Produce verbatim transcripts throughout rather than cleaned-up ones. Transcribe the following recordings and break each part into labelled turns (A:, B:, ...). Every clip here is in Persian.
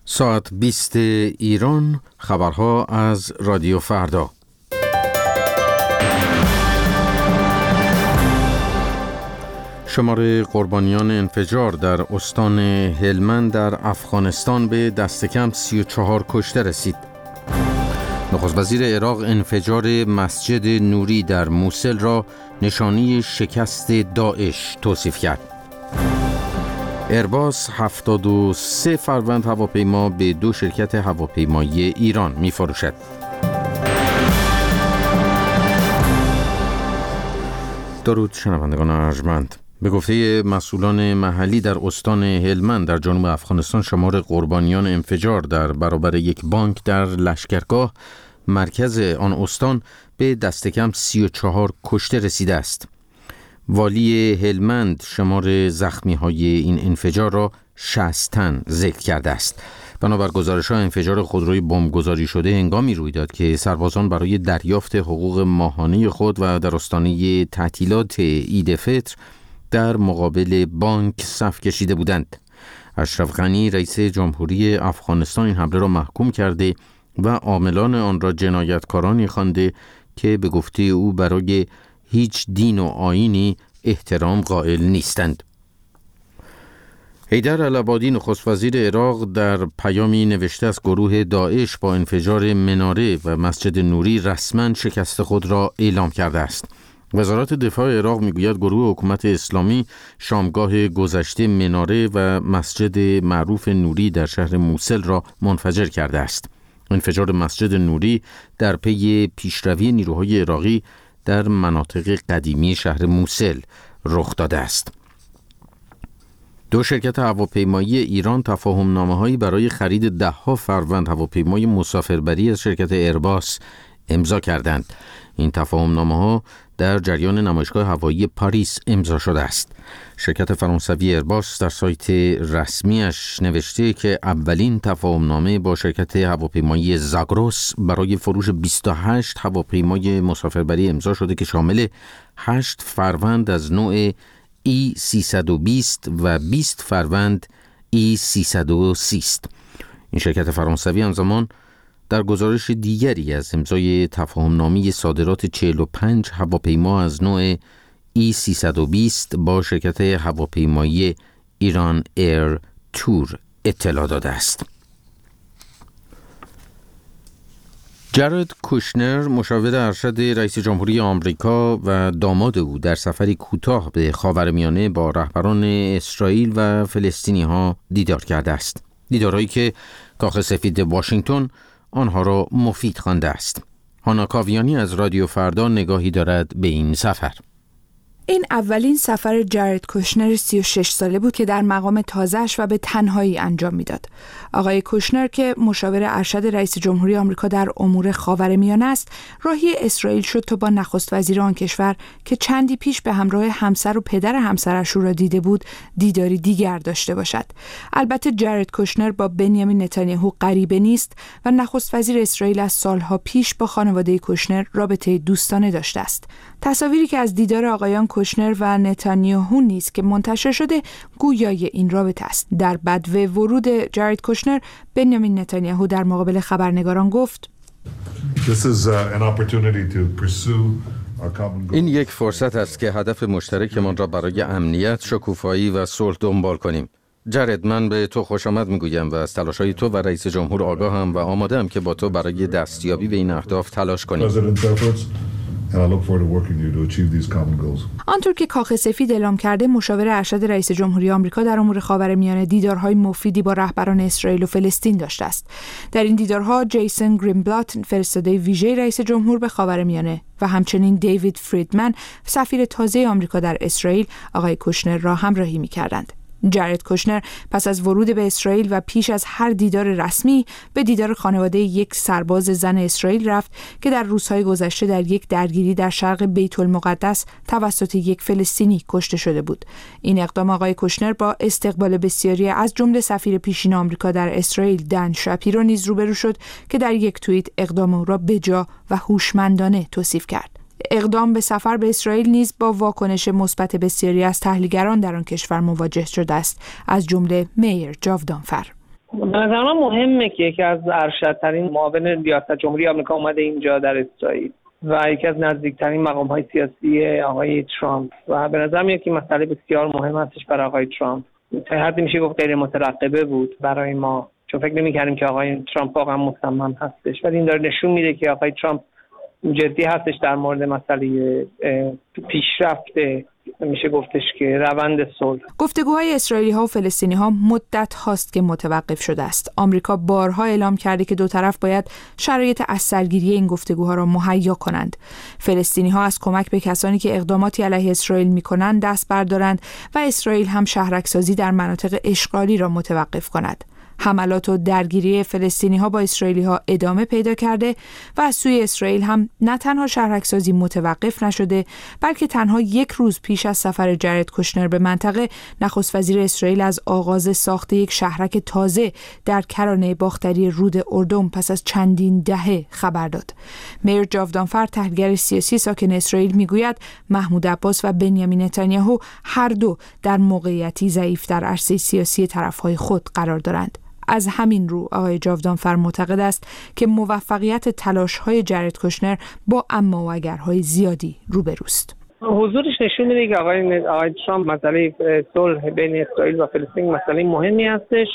A: ساعت بیست ایران، خبرها از رادیو فردا. شمار قربانیان انفجار در استان هلمند در افغانستان به دست کم سی و چهار کشته رسید. نخست وزیر عراق انفجار مسجد نوری در موصل را نشانی شکست داعش توصیف کرد. ایرباس هفتاد و سه فروند هواپیما به دو شرکت هواپیمایی ایران می فروشد. درود شنوندگان ارجمند. به گفته مسئولان محلی در استان هلمند در جنوب افغانستان، شمار قربانیان انفجار در برابر یک بانک در لشکرگاه مرکز آن استان به دست کم سی و چهار کشته رسیده است. والی هلمند شمار زخمی های این انفجار را شصت تن ذکر کرده است. بنابر گزارش‌ها انفجار خودروی بمبگذاری شده هنگامی روی داد که سربازان برای دریافت حقوق ماهانه خود و در آستانه تعطیلات عید فطر در مقابل بانک صف کشیده بودند. اشرف غنی رئیس جمهوری افغانستان این حمله را محکوم کرده و عاملان آن را جنایتکارانی خوانده که به گفته او برای هیچ دین و آیینی احترام قائل نیستند. حیدر العبادی نخست وزیر عراق در پیامی نوشته از گروه داعش با انفجار مناره و مسجد نوری رسما شکست خود را اعلام کرده است. وزارت دفاع عراق میگوید گروه حکومت اسلامی شامگاه گذشته مناره و مسجد معروف نوری در شهر موصل را منفجر کرده است. انفجار مسجد نوری در پی پیشروی نیروهای عراقی در مناطق قدیمی شهر موصل رخ داده است. دو شرکت هواپیمایی ایران تفاهم‌نامه‌هایی برای خرید ده‌ها فروند هواپیمای مسافربری از شرکت ایرباس امضا کردند. این تفاهم‌نامه‌ها در جریان نمایشگاه هوایی پاریس امضا شده است. شرکت فرانسوی ایرباس در سایت رسمیش نوشته که اولین تفاهم‌نامه با شرکت هواپیمایی زاگرس برای فروش بیست و هشت هواپیمای مسافربری امضا شده که شامل هشت فروند از نوع ای سیصد و بیست و بیست فروند ای سیصد و سی است. این شرکت فرانسوی همزمان در گزارش دیگری از امضای تفاهم‌نامه صادرات چهل و پنج هواپیما از نوع ای سیصد و بیست با شرکت هواپیمایی ایران ایر تور اطلاع داده است. جارد کوشنر مشاور ارشد رئیس جمهوری آمریکا و داماد او در سفری کوتاه به خاورمیانه با رهبران اسرائیل و فلسطینی‌ها دیدار کرده است. دیدارهایی که کاخ سفید واشنگتن آنها را مفید خوانده است. هانا کاویانی از رادیو فردا نگاهی دارد به این سفر.
B: این اولین سفر جارد کوشنر سی و شش ساله بود که در مقام تازه‌اش و به تنهایی انجام میداد. آقای کوشنر که مشاور ارشد رئیس جمهوری آمریکا در امور خاورمیانه است، راهی اسرائیل شد تا با نخست وزیر آن کشور که چندی پیش به همراه همسر و پدر همسرش او را دیده بود، دیداری دیگر داشته باشد. البته جارد کوشنر با بنیامین نتانیاهو غریبه نیست و نخست وزیر اسرائیل از سالها پیش با خانواده کوشنر رابطه دوستانه داشته است. تصاویری که از دیدار آقایان کوشنر و نتانیاهو نیست که منتشر شده گویای این رابطه است. در بدو ورود جارد کوشنر، بنیامین نتانیاهو در مقابل خبرنگاران گفت:
A: این یک فرصت است که هدف مشترکمان را برای امنیت، شکوفایی و صلح دنبال کنیم. جارد، من به تو خوش آمد میگویم و از تلاش‌های تو و رئیس جمهور آگاهم و آماده‌ام که با تو برای دستیابی به این اهداف تلاش کنیم.
B: آنطور که کاخ سفید اعلام کرده، مشاور ارشد رئیس جمهوری آمریکا در امور خاورمیانه دیدارهای مفیدی با رهبران اسرائیل و فلسطین داشته است. در این دیدارها جیسون گرینبلات، فرستاده ویژه رئیس جمهور به خاورمیانه، و همچنین دیوید فریدمن، سفیر تازه آمریکا در اسرائیل، آقای کوشنر را همراهی می‌کردند. جارد کوشنر پس از ورود به اسرائیل و پیش از هر دیدار رسمی به دیدار خانواده یک سرباز زن اسرائیل رفت که در روزهای گذشته در یک درگیری در شرق بیت المقدس توسط یک فلسطینی کشته شده بود. این اقدام آقای کوشنر با استقبال بسیاری از جمله سفیر پیشین آمریکا در اسرائیل دن شاپیرو نیز روبرو شد که در یک توییت اقدام او را بجا و هوشمندانه توصیف کرد. اقدام به سفر به اسرائیل نیز با واکنش مثبت بسیاری از تحلیلگران در آن کشور مواجه شده است، از جمله میر جاودانفر.
C: به نظر من مهمه که یکی از ارشدترین معاون ریاست جمهوری آمریکا اومده اینجا در اسرائیل و یکی از نزدیکترین مقام‌های سیاسی آقای ترامپ و به نظر میاد که مسئله بسیار مهم هستش برای آقای ترامپ. تا حدی میشه گفت غیر مترقبه بود برای ما، چون فکر نمی‌کردیم که آقای ترامپ واقعا مصمم هستش، ولی این داره نشون میده که آقای ترامپ جدی هستش در مورد مسئله پیشرفت میشه گفتش که روند صلح.
B: گفتگوهای اسرائیلی ها و فلسطینی ها مدت هاست که متوقف شده است. آمریکا بارها اعلام کرده که دو طرف باید شرایط از سرگیری این گفتگوها را مهیا کنند. فلسطینی ها از کمک به کسانی که اقداماتی علیه اسرائیل میکنند دست بردارند و اسرائیل هم شهرک‌سازی در مناطق اشغالی را متوقف کند. حملات و درگیری فلسطینی ها با اسرائیلی ها ادامه پیدا کرده و از سوی اسرائیل هم نه تنها شهرک‌سازی متوقف نشده، بلکه تنها یک روز پیش از سفر جرد کشنر به منطقه، نخست وزیر اسرائیل از آغاز ساخت یک شهرک تازه در کرانه باختری رود اردن پس از چندین دهه خبر داد. میر جاودانفر، تحلیلگر سیاسی ساکن اسرائیل، میگوید محمود عباس و بنیامین نتانیاهو هر دو در موقعیتی ضعیف در عرصه سیاسی طرفهای خود قرار دارند. از همین رو آقای جاودانفر معتقد است که موفقیت تلاش‌های جرد کشنر با اما و اگرهای زیادی روبروست.
C: حضورش نشون میده که آقای آقای ترامپ مسئله صلح بین اسرائیل و فلسطین مسئله مهمی هستش،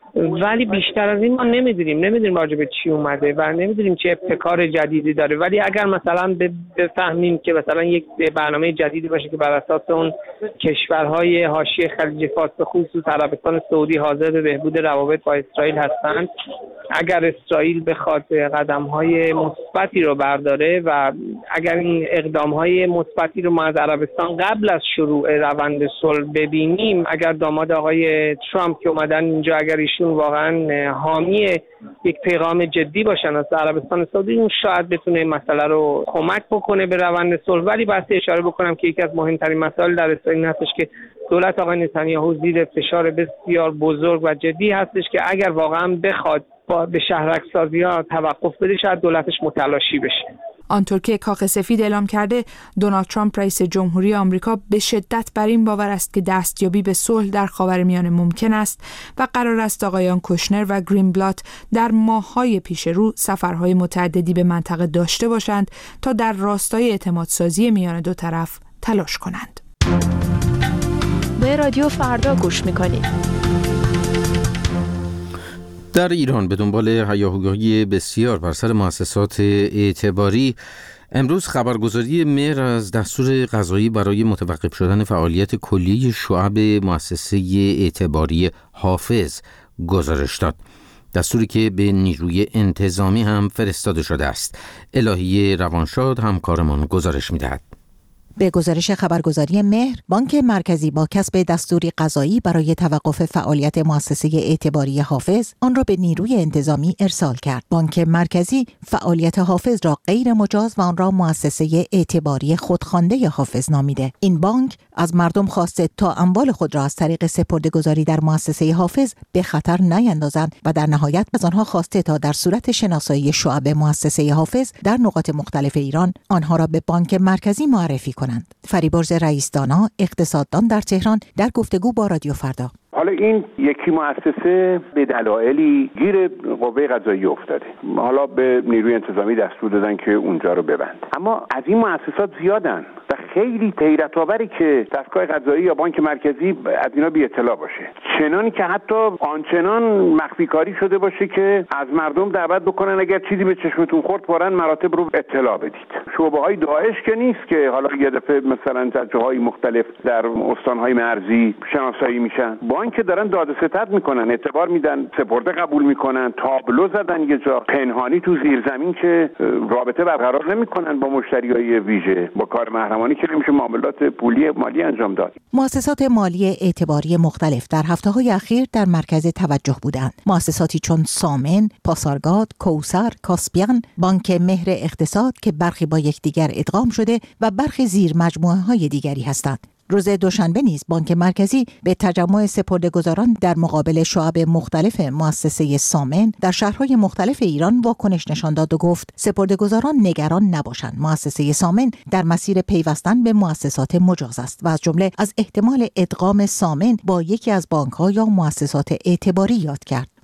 C: ولی بیشتر از این ما نمیدونیم نمیدونیم راجع به چی اومده و نمیدونیم چه ابتکار جدیدی داره. ولی اگر مثلا بفهمیم که مثلا یک برنامه جدیدی باشه که بر اساس اون کشورهای حاشیه خلیج فارس به خصوص عربستان سعودی حاضر به بهبود روابط با اسرائیل هستند، اگر اسرائیل بخواد قدم‌های مثبتی رو برداره و اگر این اقدام‌های مثبتی رو ما از عربستان قبل از شروع روند صلح ببینیم، اگر داماد آقای ترامپ که اومدن اینجا اگر ایشون واقعا حامی یک پیغام جدی باشن از عربستان سعودی، اون شاید بتونه مسئله رو کمک بکنه به روند صلح. ولی بحث اشاره بکنم که یکی از مهمترین مسائل در اسرائیل هستش که دولت آقای نتانیاهو زیر فشار بسیار بزرگ و جدی هستش که اگر واقعا بخواد به شهرک‌سازی‌ها توقف بده شاید دولتش متلاشی بشه.
B: آنطور که کاخ سفید اعلام کرده، دونالد ترامپ رئیس جمهوری آمریکا به شدت بر این باور است که دستیابی به صلح در خاورمیانه ممکن است و قرار است آقایان کوشنر و گرینبلات در ماه‌های پیش رو سفرهای متعددی به منطقه داشته باشند تا در راستای اعتمادسازی میان دو طرف تلاش کنند.
D: به رادیو فردا گوش می‌کنید.
A: در ایران به دنبال هیاهویی بسیار بر سر مؤسسات اعتباری، امروز خبرگزاری مهر از دستور قضایی برای متوقف شدن فعالیت کلی شعب مؤسسه اعتباری حافظ گزارش داد. دستوری که به نیروی انتظامی هم فرستاده شده است. الهیه روانشاد همکارمان گزارش می‌دهد.
E: به گزارش خبرگزاری مهر، بانک مرکزی با کسب دستوری قضایی برای توقف فعالیت مؤسسه اعتباری حافظ آن را به نیروی انتظامی ارسال کرد. بانک مرکزی فعالیت حافظ را غیر مجاز و آن را مؤسسه اعتباری خودخوانده حافظ نامیده. این بانک از مردم خواسته تا اموال خود را از طریق سپرده‌گذاری در مؤسسه حافظ به خطر نیندازند و در نهایت از آنها خواسته تا در صورت شناسایی شعب مؤسسه حافظ در نقاط مختلف ایران آنها را به بانک مرکزی معرفی کنند. فریبرز رئیس دانا، اقتصاددان در تهران، در گفتگو با رادیو فردا:
F: حالا این یکی مؤسسه به دلایلی گیر قوه قضاییه افتاده، حالا به نیروی انتظامی دستور دادن که اونجا رو ببند، اما از این مؤسسات زیادن و خیلی حیرت آوره که دستگاه قضایی یا بانک مرکزی از اینا بی اطلاع باشه، چنانی که حتی آنچنان مخفی کاری شده باشه که از مردم دعوت بکنن اگر چیزی به چشمتون خورد فوراً مراتب رو اطلاع بدید. شعبه‌های داعش که نیست که حالا یه دفعه مثلا در جاهای مختلف در استان‌های مرزی شناسایی میشن، بانک دارن داد و ستد میکنن، اعتبار میدن، سپرده قبول میکنن، تابلو زدن یه جا پنهانی تو زیر زمین که رابطه برقرار نمیکنن با مشتریای ویژه، با کار محرمانه که نمیشه معاملات پولی مالی انجام داد.
E: مؤسسات مالی اعتباری مختلف در هفته‌های اخیر در مرکز توجه بودند. مؤسساتی چون سامن، پاسارگاد، کوثر، کاسپیان، بانک مهر اقتصاد که برخی با یکدیگر ادغام شده و برخی زیر مجموعه‌های دیگری هستند. روز دوشنبه نیز بانک مرکزی به تجمع سپرده‌گذاران در مقابل شعب مختلف مؤسسه سامن در شهرهای مختلف ایران واکنش نشان داد و گفت سپرده‌گذاران نگران نباشند. مؤسسه سامن در مسیر پیوستن به مؤسسات مجاز است و از جمله از احتمال ادغام سامن با یکی از بانک‌ها یا مؤسسات اعتباری یاد کرد.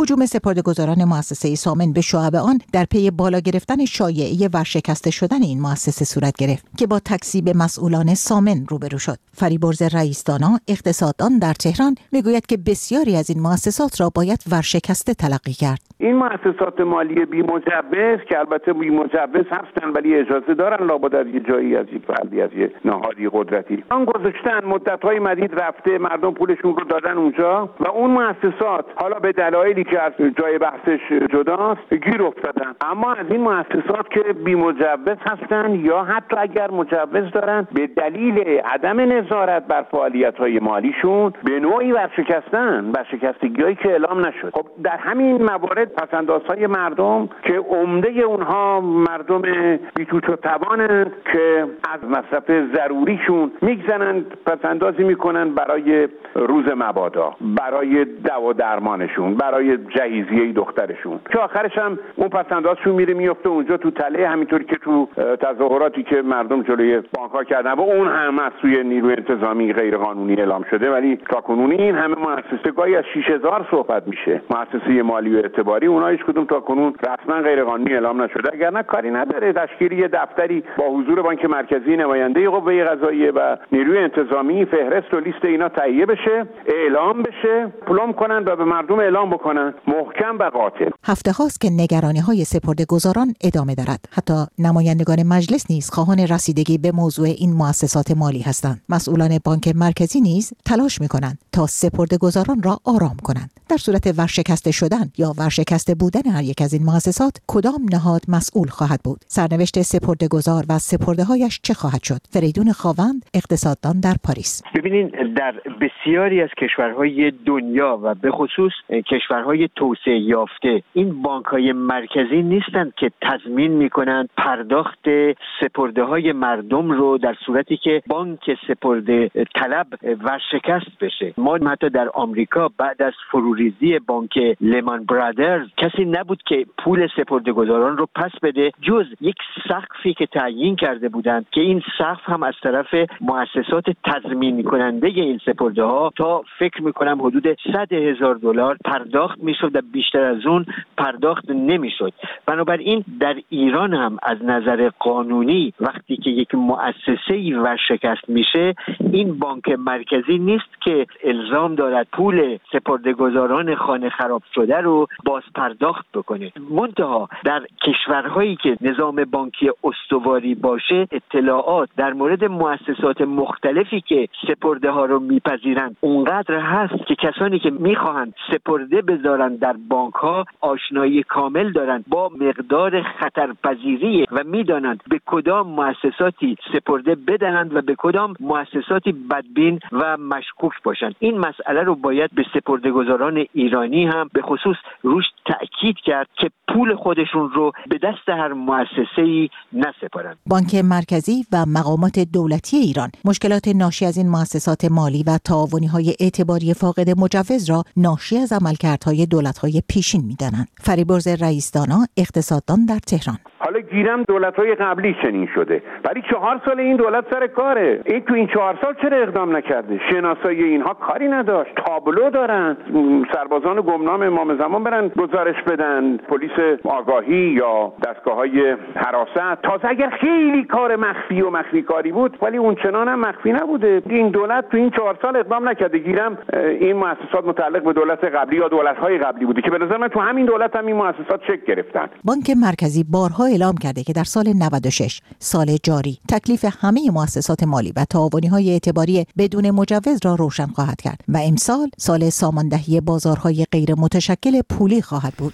E: هجوم سپرده‌گذاران مؤسسه سامن به شعب آن در پی بالا گرفتن شایعه ورشکسته شدن این مؤسسه صورت گرفت که با تکذیب مسئولان سامن روبرو شد. فریبرز رئیس‌دانا اقتصاددان در تهران میگوید که بسیاری از این مؤسسات را باید ورشکسته تلقی کرد.
F: این مؤسسات مالی بی مجوز که البته بی مجوز هستن ولی اجازه دارن لابد از یه جایی از یک فردی از یه نهادی قدرتی آن گذاشتن، مدت‌های مدید رفته، مردم پولشون رو دادن اونجا و اون مؤسسات حالا به دلایلی که از جای بحثش جداست گیر افتادن. اما از این مؤسسات که بی مجوز هستن یا حتی اگر مجوز دارن به دلیل عدم نظارت بر فعالیت‌های مالیشون به نوعی ورشکستن، ورشکستگی‌هایی که اعلام نشد. خب در همین موارد پس‌اندازهای مردم که عمده اونها مردم بی‌توت و توانند که از مصرف ضروریشون میگذنند، پس‌اندازی میکنن برای روز مبادا، برای دوا درمانشون، برای جهیزیه دخترشون که آخرش هم اون پس‌اندازشون میره میفته اونجا تو تله، همینطوری که تو تظاهراتی که مردم جلوی بانک‌ها کردن و اون هم از سوی نیروی انتظامی غیر قانونی اعلام شده. ولی تاکنون این همه مؤسسه گاهی از شش هزار صحبت میشه، مؤسسه مالی و اعتباری، اونها هیچ کدوم تاکنون رسما غیر قانونی اعلام نشده. اگر نه کاری نداره تشکیل یه دفتری با حضور بانک مرکزی، نماینده قوه قضاییه و نیروی انتظامی، فهرست و لیست اینا تهیه بشه، اعلام بشه، پلم کنن و به مردم اعلام بکنن محکم و قاطع.
E: هفته هاست که نگرانی‌های سپرده‌گذاران ادامه دارد. حتی نمایندگان مجلس نیز خواهان رسیدگی به موضوع این مؤسسات مالی هستند. مسئولان بانک مرکزی نیز تلاش می‌کنند تا سپرده‌گذاران را آرام کنند. در صورت ورشکسته شدن یا ورشکسته بودن هر یک از این مؤسسات کدام نهاد مسئول خواهد بود؟ سرنوشت سپرده‌گذار و سپرده‌هایش چه خواهد شد؟ فریدون خاوند، اقتصاددان در پاریس.
G: ببینین در بسیاری از کشورهای دنیا و به خصوص کشورهای توسعه یافته این بانک‌های مرکزی نیستند که تضمین می‌کنند پرداخت سپرده‌های مردم رو در صورتی که بانک سپرده طلب ورشکست بشه. ما حتی در آمریکا بعد از فروریزی بانک لمان برادرز کسی نبود که پول سپرده‌گذاران رو پس بده جز یک سقفی که تعیین کرده بودند که این سقف هم از طرف مؤسسات تضمین کننده این سپرده‌ها تا فکر می‌کنم حدود صد هزار دلار پرداخت می‌شد و بیشتر از اون پرداخت نمی‌شد. بنابراین در ایران هم از نظر قانونی وقتی که یک مؤسسه‌ای ورشکست میشه این بانک مرکزی نیست که الزام دارد پول سپرده‌گذاران خانه خراب شده رو باز پرداخت بکنه. منتها در کشورهایی که نظام بانکی استواری باشه اطلاعات در مورد مؤسسات مختلفی که سپرده ها رو میپذیرند اونقدر هست که کسانی که میخواهند سپرده بذارن در بانک ها آشنایی کامل دارند با مقدار خطرپذیری و میدانند به کدام مؤسساتی سپرده بدهند و به کدام مؤسساتی بدبین و مشکوک باشند. این مسئله رو باید به سپرده‌گذاران ایرانی هم به خصوص روش تأکید کرد که پول خودشون رو به دست هر مؤسسه‌ای نسپارند.
E: بانک مرکزی و مقامات دولتی ایران مشکلات ناشی از این مؤسسات مالی و تعاونی‌های اعتباری فاقد مجوز را ناشی از عملکردهای دولت‌های پیشین می‌دانند. فریبرز رئیس‌دانا، اقتصاددان در تهران.
F: حالا گیرم دولت‌های قبلی چنین شده ولی چهار سال این دولت سر کاره. این تو این چهار سال چرا اقدام نکرده؟ شناسایی اینها کاری نداشت. تابلو دارن، سربازان گمنام امام زمان برن گزارش بدن، پلیس آگاهی یا دستگاه‌های حراست. تازه اگر خیلی کار مخفی و مخفی کاری بود ولی اون چنان هم مخفی نبوده. این دولت تو این چهار سال اقدام نکرده. گیرم این مؤسسات متعلق به دولت قبلی یا دولت‌های قبلی بوده که به نظر من تو همین دولت هم این مؤسسات شکل گرفتن.
E: بانک مرکزی بارها اعلام کرده که در سال نود و شش سال جاری تکلیف همه مؤسسات مالی و تعاونی‌های اعتباری بدون مجوز را روشن خواهد کرد و امسال سال ساماندهی بازارهای غیر متشکل پولی خواهد بود.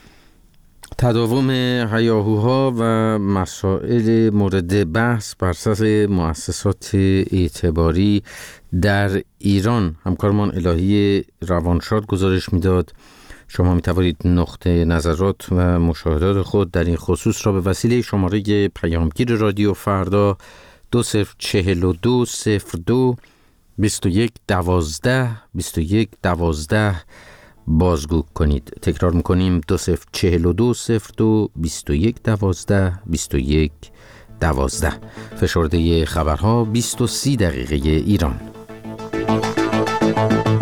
A: تداوم هیاهوها و مسائل مورد بحث بر اساس مؤسسات اعتباری در ایران همکارمان الهی روانشاد گزارش میداد. شما می توانید نقطه نظرات و مشاهدات خود در این خصوص را به وسیله شماره پیامگیر رادیو فردا دو صفر چهل و دو صفر دو بیست و یک دوازده بیست و یک دوازده بازگو کنید. تکرار میکنیم دو صفر چهل و دو صفر دو بیست و یک دوازده بیست و یک دوازده. فشرده خبرها بیست و سی دقیقه ایران.